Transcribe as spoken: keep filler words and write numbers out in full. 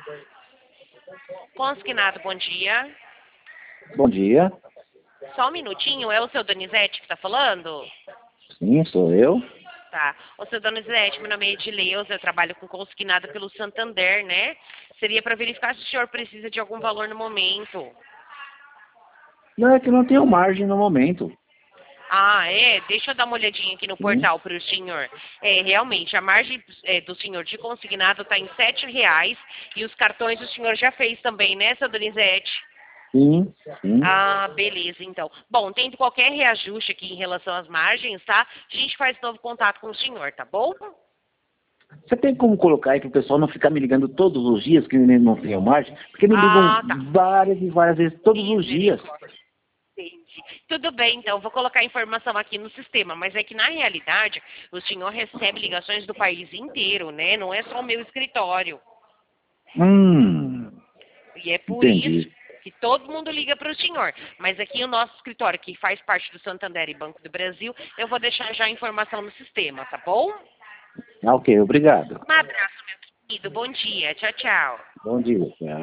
Consignado, bom dia. Bom dia. Só um minutinho, é o seu Donizete que está falando? Sim, sou eu. Tá. Ô, seu Donizete, meu nome é Edileuza, eu trabalho com consignado pelo Santander, né? Seria para verificar se o senhor precisa de algum valor no momento. Não, é que não tenho margem no momento. Ah, é? Deixa eu dar uma olhadinha aqui no Sim, portal para o senhor. É, realmente, a margem é, do senhor de consignado está em sete reais e os cartões o senhor já fez também, né, seu Donizete? sim, sim. Ah, beleza, então. Bom, tendo qualquer reajuste aqui em relação às margens, tá? A gente faz novo contato com o senhor, tá bom? Você tem como colocar aí para o pessoal não ficar me ligando todos os dias, que nem não tenho margem? Porque me ligam Ah, tá. várias e várias vezes, todos os dias. Misericórdia. Entendi. Tudo bem, então, vou colocar a informação aqui no sistema, mas é que na realidade o senhor recebe ligações do país inteiro, né? Não é só o meu escritório. Hum, E é por isso entendi. que todo mundo liga para o senhor. Mas aqui o nosso escritório, que faz parte do Santander e Banco do Brasil, eu vou deixar já a informação no sistema, tá bom? Ah, ok, obrigado. Um abraço, meu querido. Bom dia. Tchau, tchau. Bom dia.